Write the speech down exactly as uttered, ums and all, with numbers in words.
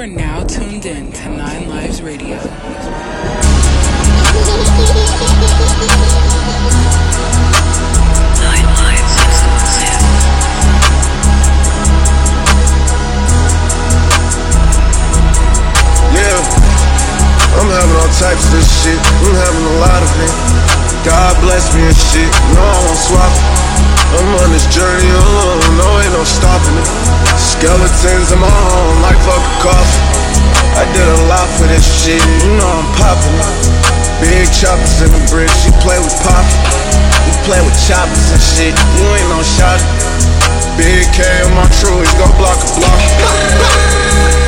now tuned in to Nine Lives Radio. Nine Lives exclusive. Yeah, I'm having all types of this shit. I'm having a lot of it. God bless me and shit. No, I won't swap it. I'm on this journey alone, no ain't no stopping it. Skeletons in my home like fucking coffee. I did a lot for this shit, you know I'm popping it. Big choppers in the bricks, you play with Poppy. You play with choppers and shit, you ain't no shot. Big K on my truth, go block a block.